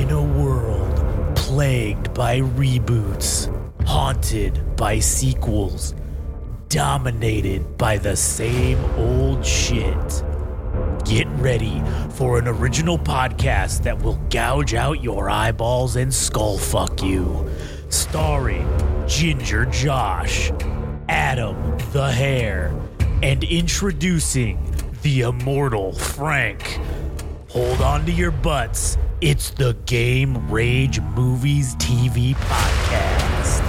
In a world plagued by reboots, haunted by sequels, dominated by the same old shit, get ready for an original podcast that will gouge out your eyeballs and skull fuck you. Starring Ginger Josh, Adam the Hair, and introducing the immortal Frank. Hold on to your butts. It's the Game Rage Movies TV Podcast.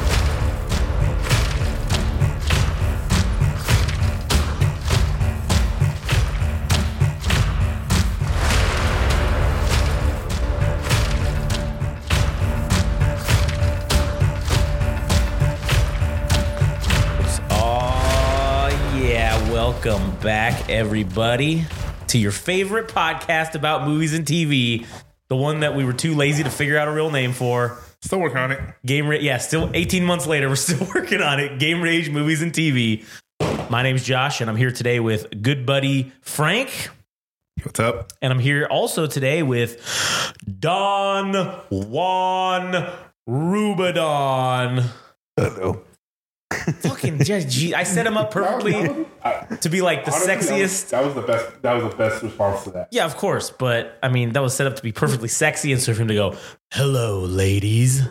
Welcome back, everybody, to your favorite podcast about movies and TV. The one that we were too lazy to figure out a real name for. Still working on it. Still 18 months later, we're still working on it. Game Rage Movies and TV. My name's Josh, and I'm here today with good buddy Frank. What's up? And I'm here also today with Don Juan Rubadon. Hello. Fucking gee, I set him up perfectly to be like the honestly, sexiest. That was the best. That was the best response to that. Yeah, of course, but I mean that was set up to be perfectly sexy, and so for him to go, "Hello, ladies."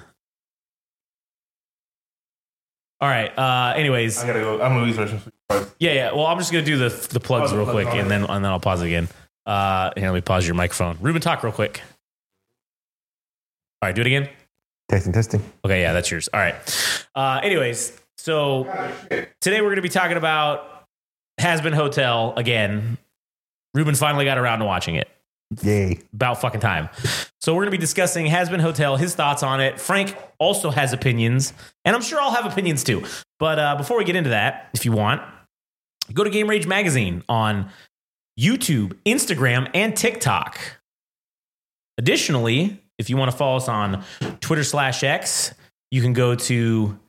All right. Anyways, I gotta go. I'm gonna use version. Yeah. Well, I'm just gonna do the plugs real quick, and then I'll pause it again. Here, let me pause your microphone. Ruben, talk real quick. All right, do it again. Testing. Okay, yeah, that's yours. All right. Anyways. So today we're going to be talking about Has-Been Hotel again. Ruben finally got around to watching it. Yay. About fucking time. So we're going to be discussing Has-Been Hotel, his thoughts on it. Frank also has opinions, and I'm sure I'll have opinions too. But before we get into that, if you want, go to Game Rage Magazine on YouTube, Instagram, and TikTok. Additionally, if you want to follow us on Twitter/X, you can go to...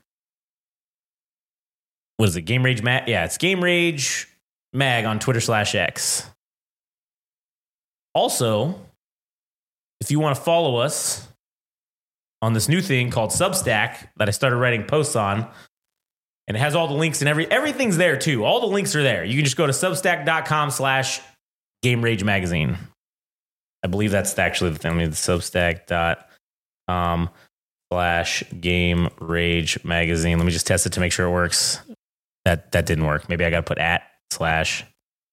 What is it? Game Rage Mag? Yeah, it's Game Rage Mag on Twitter/X. Also, if you want to follow us on this new thing called Substack that I started writing posts on, and it has all the links and everything's there too. All the links are there. You can just go to substack.com/Game Rage Magazine. I believe that's actually the thing. The substack.com/Game Rage Magazine. Let me just test it to make sure it works. That didn't work. Maybe I got to put //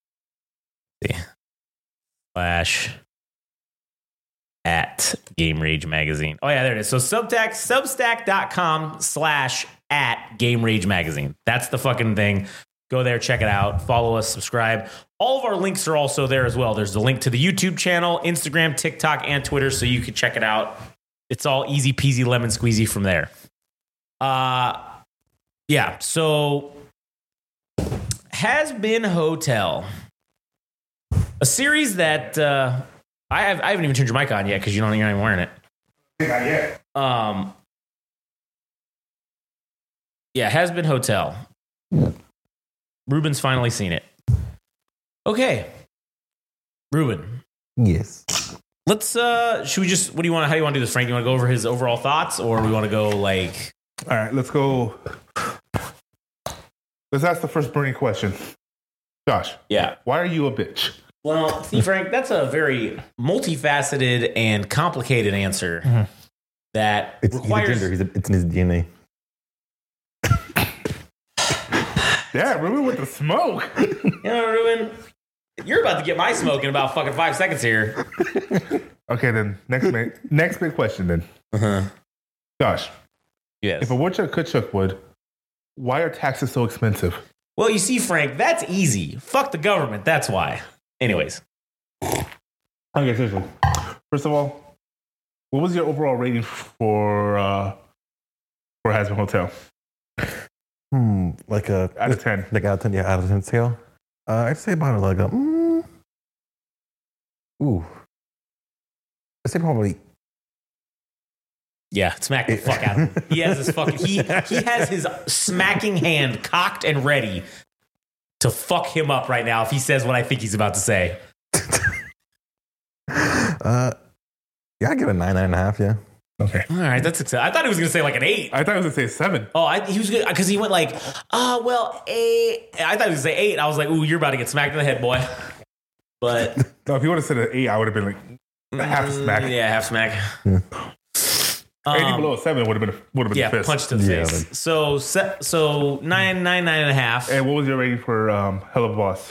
at Game Rage Magazine. Oh yeah, there it is. So substack.com/@Game Rage Magazine. That's the fucking thing. Go there, check it out, follow us, subscribe. All of our links are also there as well. There's the link to the YouTube channel, Instagram, TikTok, and Twitter, so you can check it out. It's all easy peasy lemon squeezy from there. Yeah, so Has-Been Hotel, a series that I haven't even turned your mic on yet because you're not even wearing it. Not yet. Yeah, Has-Been Hotel. Ruben's finally seen it. Okay, Ruben. Yes. Let's. Should we just? What do you want? How do you want to do this, Frank? You want to go over his overall thoughts, or we want to go like? All right, let's go. Let's ask the first burning question. Josh. Yeah. Why are you a bitch? Well, see, Frank, that's a very multifaceted and complicated answer that requires. It's in his DNA. Yeah, Ruben with the smoke. You know, Ruben, you're about to get my smoke in about fucking 5 seconds here. Okay, then next big question then. Josh. Yes. If a woodchuck could chuck wood, why are taxes so expensive? Well, you see, Frank, that's easy. Fuck the government. That's why. Anyways. Okay, seriously. First of all, what was your overall rating for Has-Been Hotel? Like a out of 10. Like out of 10, yeah, out of 10 scale. I'd say about like a I'd say probably. Yeah, smack the fuck out of him. He has his fucking he has his smacking hand cocked and ready to fuck him up right now if he says what I think he's about to say. Yeah, I give it a 9.5. Yeah. Okay. All right, that's exciting. I thought he was gonna say like an 8. I thought I was gonna say 7. Oh, he was good because he went like, 8. I thought he was gonna say 8. I was like, ooh, you're about to get smacked in the head, boy. But No, if you would have said an 8, I would have been like half smack. Yeah, half smack. Anything below a 7 would have been Yeah, the fist. punch to the Yeah, face. So 9.5. And what was your rating for Hell of a Boss?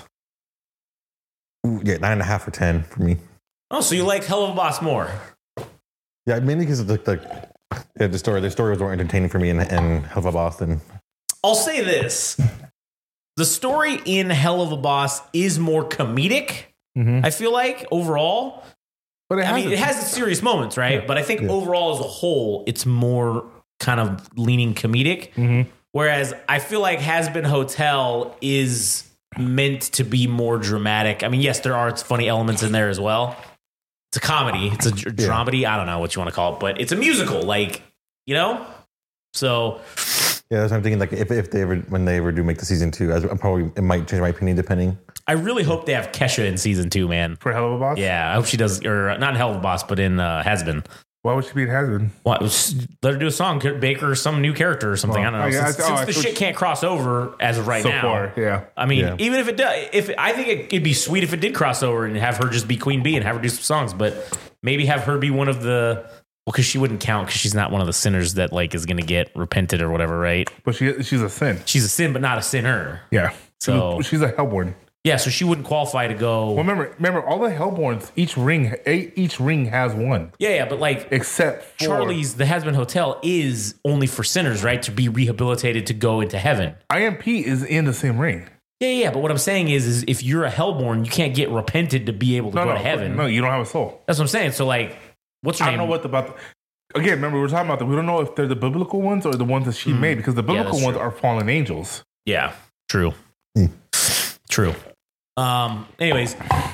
Ooh, yeah, 9.5 or 10 for me. Oh, so you like Hell of a Boss more? Yeah, mainly because of the story. The story was more entertaining for me in Hell of a Boss than. I'll say this. The story in Hell of a Boss is more comedic, I feel like, overall. But it has its serious moments, right? Yeah. But I think overall as a whole, it's more kind of leaning comedic. Whereas I feel like Has Been Hotel is meant to be more dramatic. I mean, yes, there are funny elements in there as well. It's a comedy. It's a dramedy. I don't know what you want to call it, but it's a musical, like, you know? So Yeah, that's what I'm thinking. Like, if they ever, when they ever do make the season 2, it might change my opinion depending. I really hope they have Kesha in season 2, man. For Hell of a Boss? Yeah, I hope she does, or not in Hell of a Boss, but in Has Been. Why would she be in Has Been? What? Let her do a song, Baker, some new character or something. I don't know. Since the shit can't cross over as of right So now. far, yeah. I mean, Yeah. even if it does, I think it'd be sweet if it did cross over and have her just be Queen Bee and have her do some songs, but maybe have her be one of the. Well, because she wouldn't count because she's not one of the sinners that like is going to get repented or whatever, right? But she's a sin. She's a sin, but not a sinner. Yeah. So- she's a Hellborn. Yeah, so she wouldn't qualify to go. Well, remember, all the Hellborns, each ring has one, Yeah, but like except for Charlie's, the Has Been Hotel is only for sinners, right? To be rehabilitated to go into heaven. IMP is in the same ring. Yeah. But what I'm saying is if you're a Hellborn, you can't get repented to be able to go to heaven. No, you don't have a soul. That's what I'm saying. So like, what's her I name? don't know again, remember, we're talking about that. We don't know if they're the biblical ones or the ones that she made, because the biblical that's ones true. are fallen angels. Yeah, true. True. Anyways,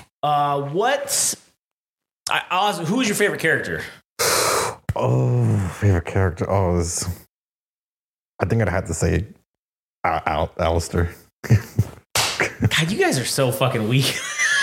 what's I'll ask, who is your favorite character? Oh, favorite character. Oh, I think I'd have to say Alistair. God, you guys are so fucking weak.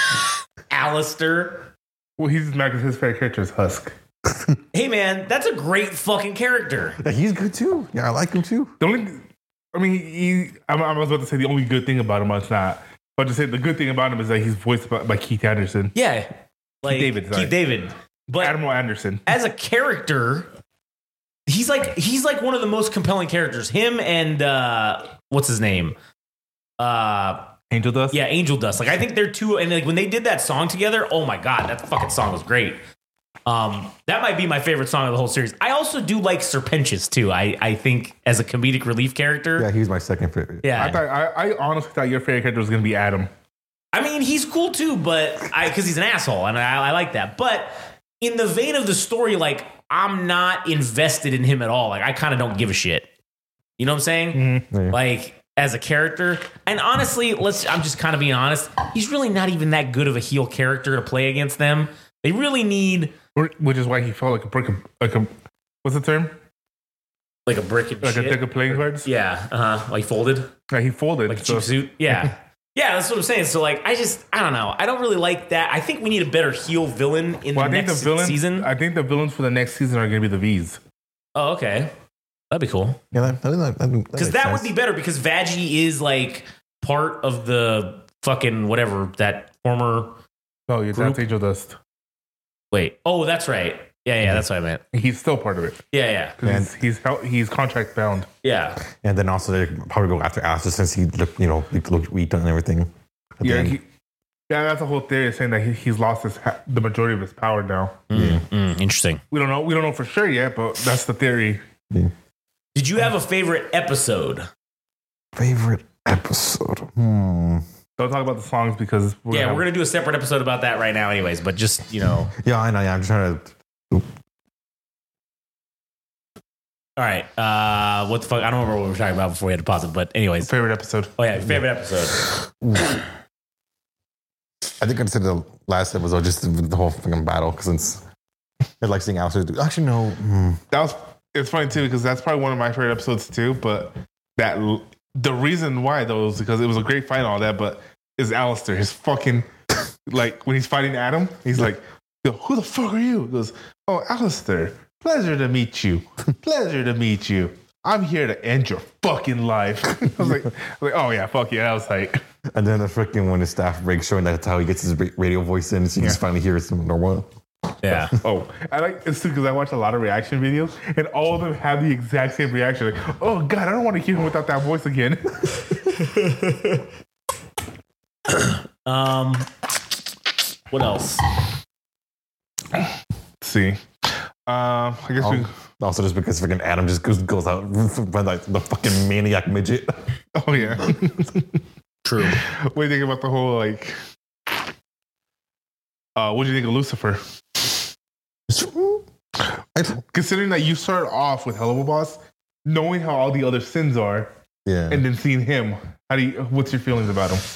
Alistair. Well, he's mad because his favorite character is Husk. Hey man, that's a great fucking character. Yeah, he's good too. Yeah, I like him too. The only, I mean, I was about to say the only good thing about him, but it's not. But to say the good thing about him is that he's voiced by Keith Anderson. Yeah, like Keith David. But Admiral Anderson. as a character, he's like one of the most compelling characters. Him and what's his name? Angel Dust? Yeah, Angel Dust. Like I think they're two, and like when they did that song together, oh my god, that fucking song was great. That might be my favorite song of the whole series. I also do like Serpentius too. I think as a comedic relief character. Yeah, he's my second favorite. Yeah. I honestly thought your favorite character was going to be Adam. I mean, he's cool too, but because he's an asshole, and I like that. But in the vein of the story, like I'm not invested in him at all. Like I kind of don't give a shit. You know what I'm saying? Mm-hmm. Yeah. Like as a character, and honestly, I'm just kind of being honest. He's really not even that good of a heel character to play against them. They really need Which is why he felt like a brick, what's the term? like a brick of Like shit. a deck of playing cards? Yeah, like folded, Yeah, he folded. like a so- cheap suit. Yeah, yeah, that's what I'm saying. So like, I don't know. I don't really like that. I think we need a better heel villain in Well, the next season. I think the villains for the next season are going to be the V's. Oh, okay, that'd be cool. Yeah, Because that would be better. Because Vaggie is like part of the fucking whatever that former. Oh, yeah, Group? that's Angel Dust. Wait. Oh, that's right. Yeah, that's what I meant. He's still part of it. Yeah. 'Cause he's contract bound. Yeah. And then also they probably go after Alistair since he looked weak and everything. At the Yeah, end. that's the whole theory, saying that he's lost the majority of his power now. Interesting. We don't know for sure yet, but that's the theory. Did you have a favorite episode? Favorite episode. Don't talk about the songs because We're gonna do a separate episode about that right now, anyways. But just Yeah, I know. Yeah, I'm just trying to. all right. What the fuck? I don't remember what we were talking about before we had to pause it. But anyways. favorite episode. Oh yeah, favorite episode. I think I'd say the last episode, just the whole fucking battle, because I like seeing Alistair. Actually, no. It's funny too because that's probably one of my favorite episodes too. But the reason why though is because it was a great fight and all that, but is Alistair, his fucking like when he's fighting Adam, he's like, yo, who the fuck are you? He goes, Oh, Alistair, pleasure to meet you. Pleasure to meet you. I'm here to end your fucking life. I was like, oh yeah, fuck yeah, that was tight. And then the freaking when the staff breaks showing that's how he gets his radio voice in, so you just finally hear it normal. Yeah. Oh, I like it's because I watch a lot of reaction videos, and all of them have the exact same reaction. Like, oh god, I don't want to hear him without that voice again. What else? Let's see. I guess we. Also, just because freaking Adam just goes out like the fucking maniac midget. Oh yeah. True. What do you think about the whole like? What do you think of Lucifer? Considering that you started off with Helluva Boss, knowing how all the other sins are, Yeah. and then seeing him, what's your feelings about him?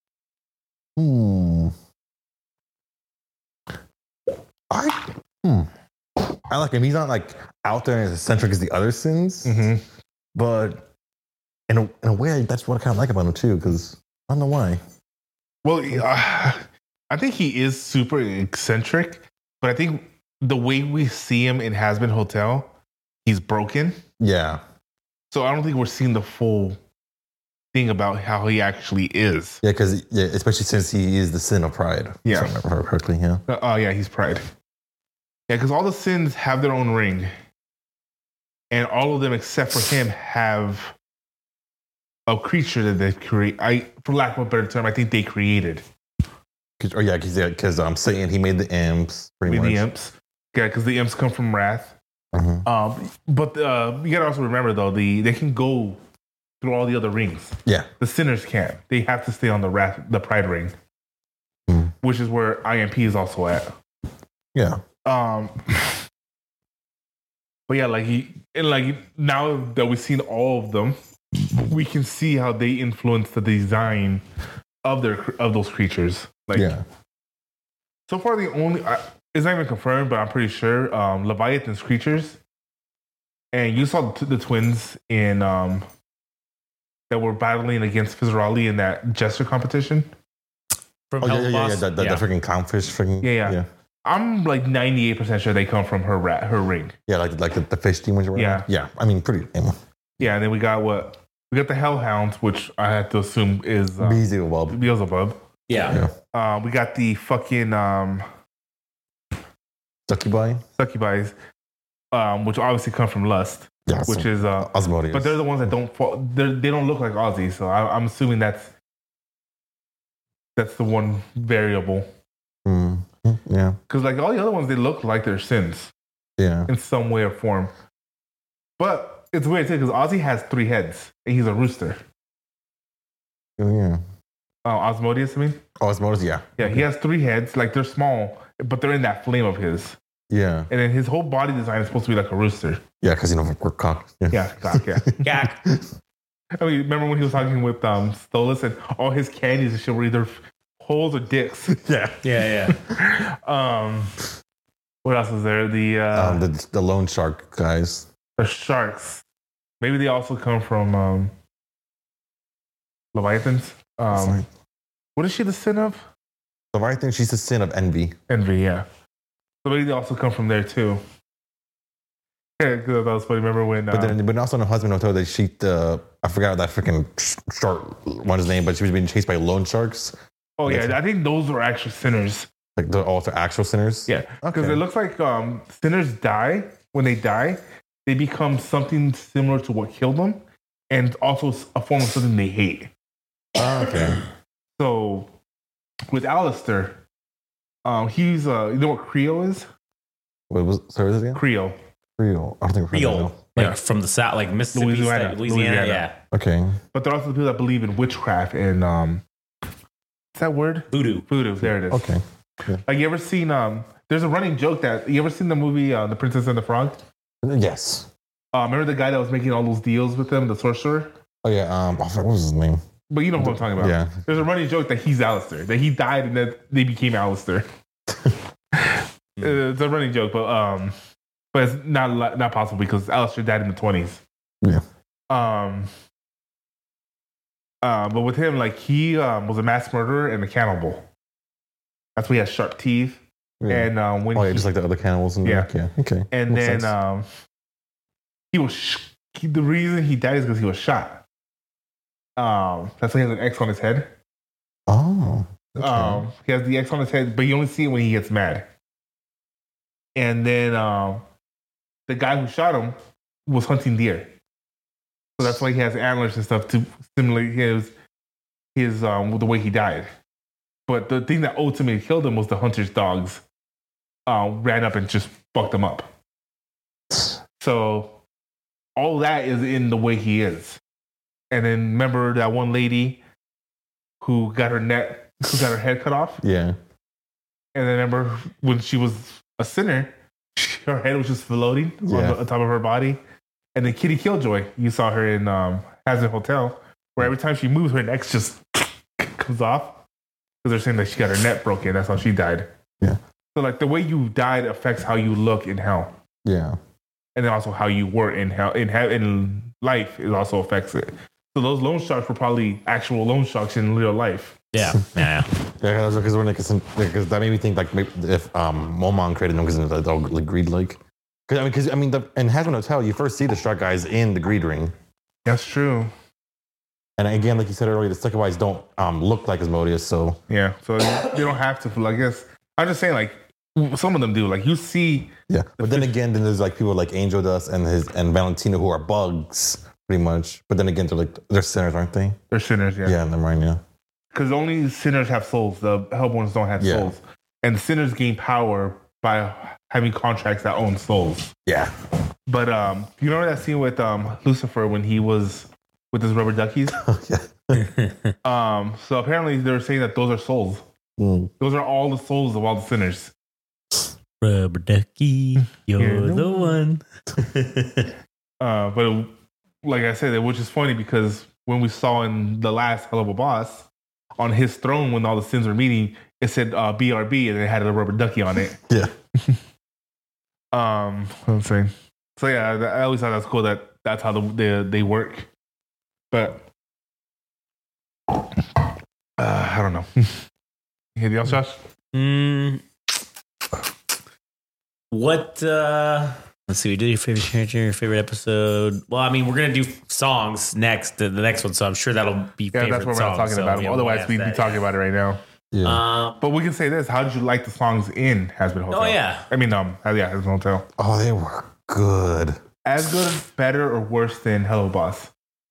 I like him. He's not like out there and as eccentric as the other sins, Mm-hmm. but in a way, that's what I kind of like about him too. Because I don't know why. Well, I think he is super eccentric, but I think the way we see him in Hazbin Hotel, he's broken. Yeah. So I don't think we're seeing the full thing about how he actually is. Yeah, because especially since he is the sin of pride. Yeah. If I remember correctly. Yeah. Oh yeah, he's pride. Yeah, because all the sins have their own ring, and all of them except for him have a creature that they create. For lack of a better term, I think they created. Because Satan, he made the imps. Pretty much. The imps. Yeah, because the imps come from wrath. Mhm. But you gotta also remember though, they can go through all the other rings. Yeah. The sinners can't. They have to stay on the pride ring, which is where IMP is also at. Yeah. But yeah, now that we've seen all of them, we can see how they influence the design of those creatures. So far, the only it's not even confirmed, but I'm pretty sure Leviathan's creatures. And you saw the twins in that were battling against Fizarali in that Jester competition. From The Hellboss? freaking clownfish freaking. Yeah. I'm like 98% sure they come from her ring. Yeah, like the fish demons. Yeah. Yeah. I mean, pretty. Yeah, and then we got the Hellhounds, which I had to assume is Beelzebub. Yeah. We got the fucking Succubis, which obviously come from Lust, which is Asmodeus. But they're the ones that they don't look like Ozzy, so I'm assuming that's the one variable. Yeah. Because like all the other ones, they look like they're sins. Yeah. In some way or form. But it's weird too, because Ozzy has 3 heads, and he's a rooster. Oh, yeah. Asmodeus, I mean? Oh, Asmodeus, yeah. Yeah, he has 3 heads, like they're small, but they're in that flame of his. Yeah. And then his whole body design is supposed to be like a rooster. Yeah, because, we're cocked. Yeah, cock, yeah. Gak. I mean, remember when he was talking with Stolas and all his candies and shit were either holes or dicks? Yeah. Yeah. What else was there? The loan shark guys. The sharks. Maybe they also come from Leviathans. What is she the sin of? Leviathan, she's the sin of envy. Envy, yeah. So maybe they also come from there too. Yeah, that was funny. Remember when? But also in the Husband Hotel, they sheet I forgot that freaking shark one's name, but she was being chased by loan sharks. Oh yeah, I think those were actual sinners. Like they're also actual sinners. Yeah, because it looks like sinners die. When they die, they become something similar to what killed them, and also a form of something they hate. Okay. So with Alistair, he's you know what Creole is? What was it again? Creole. Creole. I don't think Creole. Like from the South, like Mississippi, Louisiana. Yeah. Okay. But they're also the people that believe in witchcraft and what's that word? Voodoo. There it is. Okay. Yeah. Like you ever seen there's a running joke that you ever seen the movie The Princess and the Frog? Yes. Remember the guy that was making all those deals with them, the sorcerer? Oh yeah. What was his name? But you know what I'm talking about. Yeah. There's a running joke that he's Alistair, that he died and that they became Alistair. It's a running joke, but it's not possible because Alistair died in the 20s. Yeah. But with him, like he was a mass murderer and a cannibal. That's why he has sharp teeth And when just like the other cannibals. Yeah. Okay. And Makes then he was the reason he died is because he was shot. That's why he has an X on his head. Oh. Okay. He has the X on his head, but you only see it when he gets mad. And then the guy who shot him was hunting deer, so that's why he has antlers and stuff to simulate his the way he died. But the thing that ultimately killed him was the hunter's dogs ran up and just fucked him up. So all that is in the way he is. And then remember that one lady who got her head cut off? Yeah. And then remember when she was a sinner, her head was just floating on top of her body. And then Kitty Killjoy, you saw her in Hazard Hotel, where every time she moves, her neck just comes off. Because they're saying that she got her neck broken. That's how she died. Yeah. So like the way you died affects how you look in hell. Yeah. And then also how you were in hell. In life, it also affects it. So those loan sharks were probably actual loan sharks in real life. Yeah. Because that made me think like maybe if Momon created them because they're all like greed like. In Hazbin Hotel, you first see the shark guys in the greed ring. That's true. And again, like you said earlier, the Succubites don't look like Asmodeus, so yeah, so you don't have to. I guess I'm just saying, like some of them do. Like you see, But then again, there's like people like Angel Dust and Valentino who are bugs, pretty much. But then again, they're sinners, aren't they? They're sinners, yeah. Yeah, never mind, yeah. Because only sinners have souls. The Hellborns don't have souls, and the sinners gain power by having contracts that own souls. Yeah. But you remember that scene with Lucifer when he was with his rubber duckies? So apparently they're saying that those are souls. Those are all the souls of all the sinners. Rubber ducky, you're the one. But like I said, which is funny because when we saw in the last Hell of a Boss, on his throne when all the sins were meeting, it said BRB and it had a rubber ducky on it. Yeah. I'm saying. So yeah, I always thought that's cool that that's how they work. But I don't know. Anything else, Josh? What? Let's see. We did your favorite character, your favorite episode. Well, I mean, we're gonna do songs next. The next one, so I'm sure that'll be favorite that's what we're not songs, talking about. Otherwise, we'd be talking about it right now. Yeah. But we can say this: how did you like the songs in Hazbin Hotel? Oh yeah. I mean, Hazbin Hotel. Oh, they were good. As good, better, or worse than Hello Boss?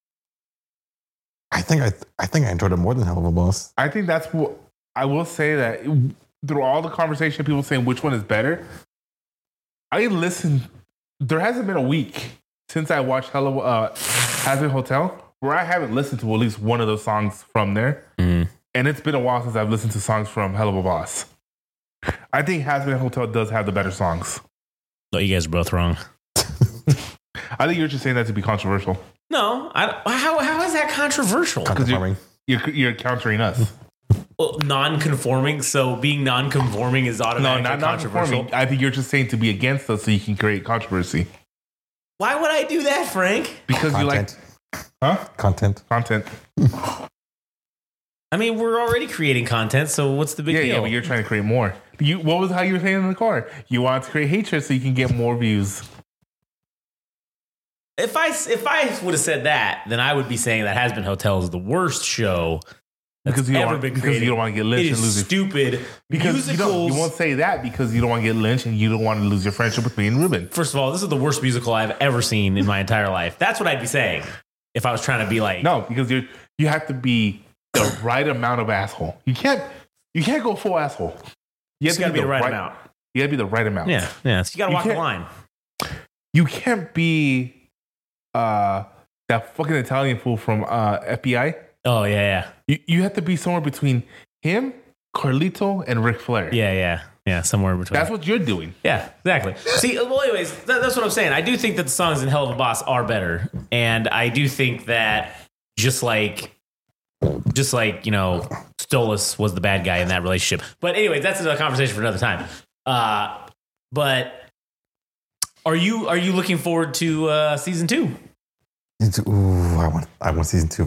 I think I enjoyed it more than Hell of a Boss. I think that's what I will say. That through all the conversation, people saying which one is better. I listened. There hasn't been a week since I watched Hazbin Hotel where I haven't listened to at least one of those songs from there. And it's been a while since I've listened to songs from Hell of a Boss. I think Hazbin Hotel does have the better songs. No, you guys are both wrong. I think you're just saying that to be controversial. No, how is that controversial? Because you're countering us. Well, non-conforming. So being non-conforming is automatically controversial. Non-conforming. I think you're just saying to be against us so you can create controversy. Why would I do that, Frank? Because Content. you like, Content. I mean, we're already creating content, so what's the big deal? Yeah, but you're trying to create more. What was how you were saying in the car? You want to create hatred so you can get more views. If I would have said that, then I would be saying that Hazbin Hotel is the worst show that's because you ever been created. Because you don't want to get lynched it and lose is stupid. Because musicals, you won't say that because you don't want to get lynched and you don't want to lose your friendship with me and Ruben. First of all, this is the worst musical I've ever seen in my entire life. That's what I'd be saying if I was trying to be like, no, because you have to be the right amount of asshole. You can't go full asshole. You have to be the right amount. You got to be the right amount. Yeah. So you got to walk the line. You can't be that fucking Italian fool from FBI. Oh yeah. You have to be somewhere between him, Carlito, and Ric Flair. Yeah. Somewhere in between. That's what you're doing. Yeah, exactly. See, well, anyways, that's what I'm saying. I do think that the songs in Hell of a Boss are better, and I do think that just like Stolas was the bad guy in that relationship. But anyways, that's another conversation for another time. But are you looking forward to season 2? Ooh, I want season 2.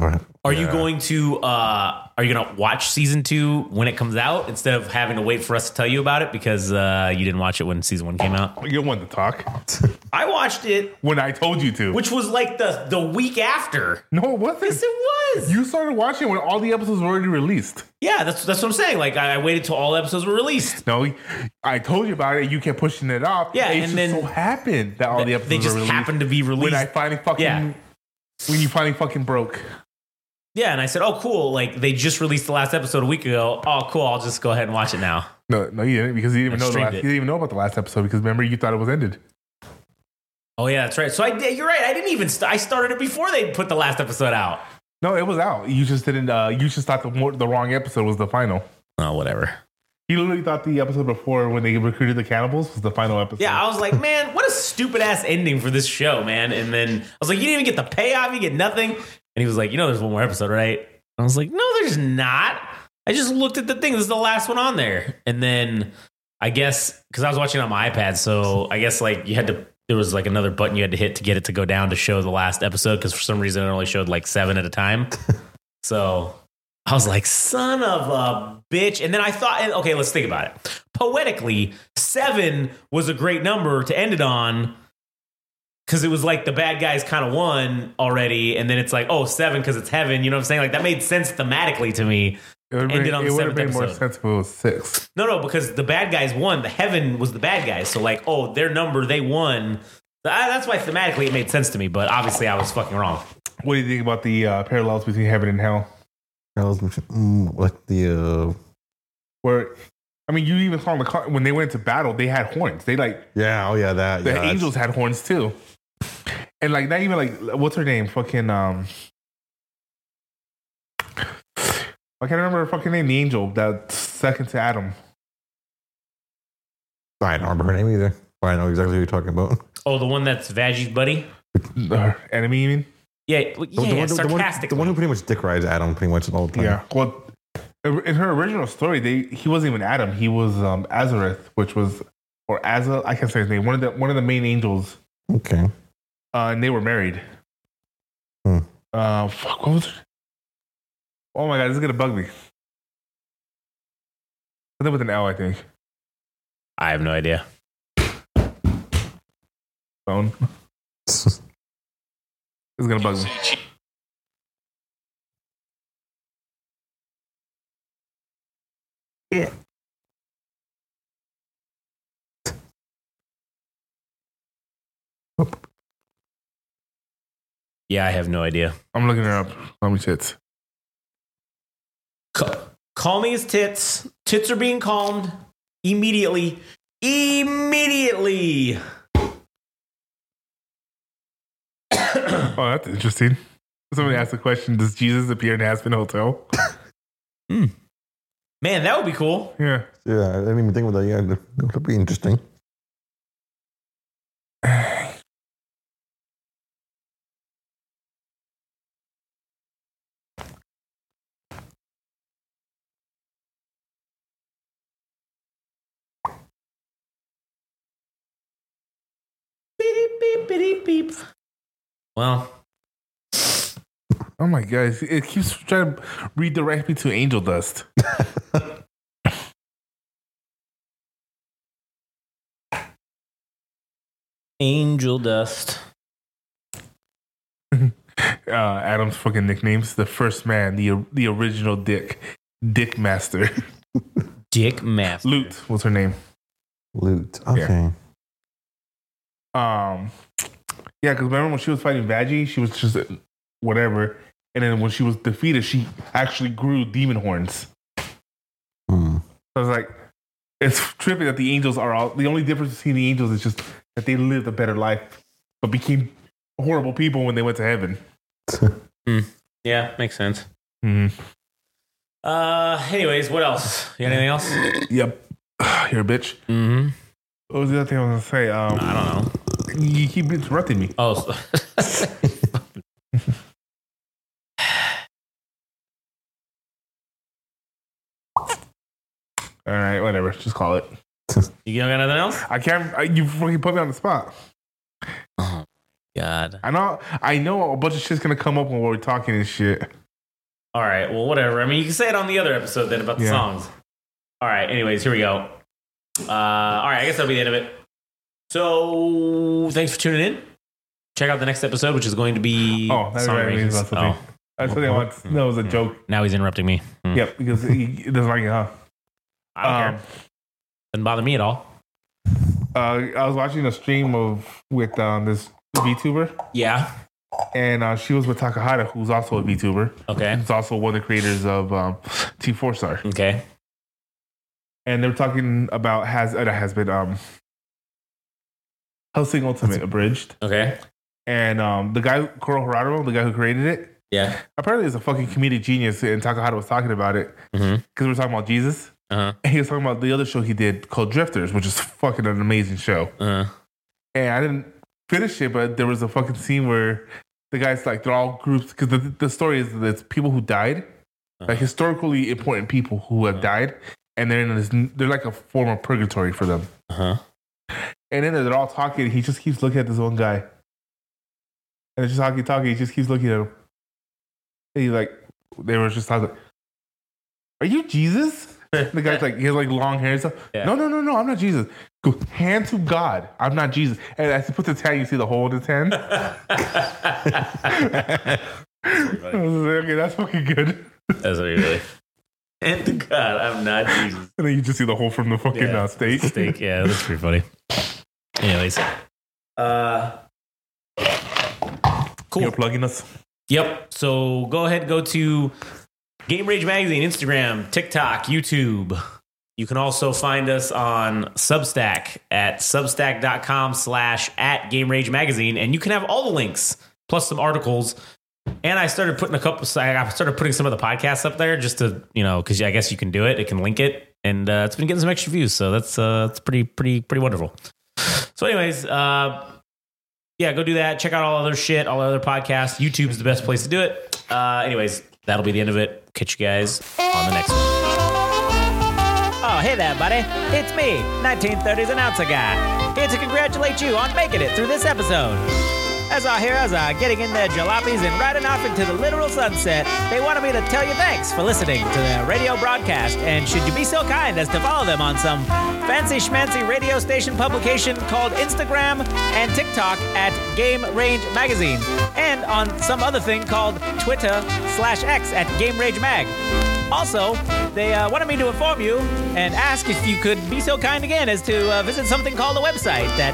Are you going to watch season 2 when it comes out instead of having to wait for us to tell you about it because you didn't watch it when season 1 came out? You want to talk I watched it when I told you to, which was like the week after. No, it wasn't. Yes, it was. You started watching when all the episodes were already released. Yeah, that's what I'm saying. Like I waited till all episodes were released. No, I told you about it. And you kept pushing it off. Yeah, and and just then so happened that all the episodes they just were released happened to be released when I finally fucking when you finally fucking broke. Yeah, and I said, "Oh, cool! Like they just released the last episode a week ago. Oh, cool! I'll just go ahead and watch it now." No, you didn't because you didn't even know you didn't even know about the last episode because remember you thought it was ended. Oh yeah, that's right. So you're right. I didn't even. I started it before they put the last episode out. No, it was out. You just didn't. You just thought the wrong episode was the final. Oh, whatever. You literally thought the episode before when they recruited the cannibals was the final episode. Yeah, I was like, man, what a stupid ass ending for this show, man. And then I was like, you didn't even get the payoff. You get nothing. And he was like, there's one more episode, right? And I was like, no, there's not. I just looked at the thing. This is the last one on there. And then I guess because I was watching on my iPad, so I guess like there was like another button you had to hit to get it to go down to show the last episode because for some reason it only showed like 7 at a time. So I was like, son of a bitch. And then I thought, okay, let's think about it. Poetically, 7 was a great number to end it on because it was like the bad guys kind of won already. And then it's like, 7 because it's heaven. You know what I'm saying? Like that made sense thematically to me. It would have made more sense if it was 6. No, because the bad guys won. The heaven was the bad guys. So like, their number, they won. That's why thematically it made sense to me. But obviously I was fucking wrong. What do you think about the parallels between heaven and hell? Like the where, I mean, you even saw when they went to battle, they had horns. They like that the angels had horns too, and like not even like what's her name? Fucking I can't remember her fucking name. The angel that's second to Adam. I don't remember her name either. But I know exactly who you're talking about. Oh, the one that's Vaggie's buddy? Her enemy, you mean? Yeah, sarcastic. The one who pretty much dick rides Adam pretty much all the time. Yeah. Well, in her original story, he wasn't even Adam. He was Azareth, which was or Azza. I can't say his name. One of the main angels. Okay. And they were married. Fuck. What was it? Oh my god, this is gonna bug me. Something with an L, I think. I have no idea. Phone. It's gonna bug me. Yeah. Yeah, I have no idea. I'm looking her up. Call me tits. Call me his tits. Tits are being calmed immediately. Immediately. Oh, that's interesting. Somebody asked the question, does Jesus appear in Aspen Hotel? Man, that would be cool. Yeah. Yeah, I didn't even think about that. Yeah, that would be interesting. Beep, beep, beep, beep. Well. Oh my god, it keeps trying to redirect me to angel dust. Angel dust. Adam's fucking nicknames. The first man, the original Dick Master. Dick Master. Loot, what's her name? Loot. Okay. Yeah, because remember when she was fighting Vaggie, she was just whatever. And then when she was defeated, she actually grew demon horns. So I was like, it's trippy that the angels are all, the only difference between the angels is just that they lived a better life, but became horrible people when they went to heaven. Yeah, makes sense. Mm-hmm. Anyways, what else? You got anything else? Yep. You're a bitch. Mm-hmm. What was the other thing I was going to say? I don't know. You keep interrupting me. Oh. All right, whatever. Just call it. You got nothing else? I can't. You fucking put me on the spot. Oh, God. I know a bunch of shit's going to come up when we're talking and shit. All right. Well, whatever. I mean, you can say it on the other episode then about the songs. All right. Anyways, here we go. All right. I guess that'll be the end of it. So thanks for tuning in. Check out the next episode, which is going to be. Oh, that's right. That was a joke. Now he's interrupting me. Yep, because he doesn't like it, huh? I don't care. Doesn't bother me at all. I was watching a stream with this VTuber. Yeah. And she was with Takahata, who's also a VTuber. Okay. He's also one of the creators of Team 4-Star. Okay. And they were talking about Hellsing Ultimate Abridged. Okay. And the guy, Koro Harada, the guy who created it, apparently is a fucking comedic genius. And Takahata was talking about it because we were talking about Jesus. And he was talking about the other show he did called Drifters, which is fucking an amazing show. And I didn't finish it, but there was a fucking scene where the guys, like, they're all groups, because the story is that it's people who died, like historically important people who have died, and they're like a form of purgatory for them. And then they're all talking. He just keeps looking at this one guy, and it's just talking. He just keeps looking at him. And they were just talking. Are you Jesus? The guy's like, he has like long hair and stuff. No, I'm not Jesus. Go hand to God. I'm not Jesus. And as he puts his hand, you see the hole in his hand. I was like, okay, that's fucking good. That's really good. Hand to God, I'm not Jesus. And then you just see the hole from the fucking steak. Steak, yeah, that's pretty funny. Anyways, cool. You're plugging us. Yep. So go ahead and go to Game Rage Magazine, Instagram, TikTok, YouTube. You can also find us on Substack at substack.com/@GameRageMagazine, and you can have all the links plus some articles. And I started putting some of the podcasts up there just to, because I guess you can do it. It can link it, and it's been getting some extra views, so that's pretty wonderful. So, anyways, go do that. Check out all other shit, all other podcasts. YouTube's the best place to do it. Anyways, that'll be the end of it. Catch you guys on the next one. Oh, hey there, buddy. It's me, 1930s announcer guy, here to congratulate you on making it through this episode. As our heroes are getting in their jalopies and riding off into the literal sunset, they wanted me to tell you thanks for listening to their radio broadcast, and should you be so kind as to follow them on some fancy schmancy radio station publication called Instagram and TikTok at Game Range Magazine, and on some other thing called Twitter/X at Game Rage Mag. Also, they wanted me to inform you and ask if you could be so kind again as to visit something called a website at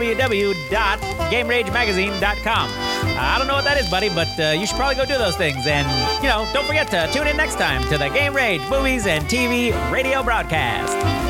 www.GameRageMagazine.com. I don't know what that is, buddy, but you should probably go do those things. And, don't forget to tune in next time to the Game Rage Movies and TV radio broadcast.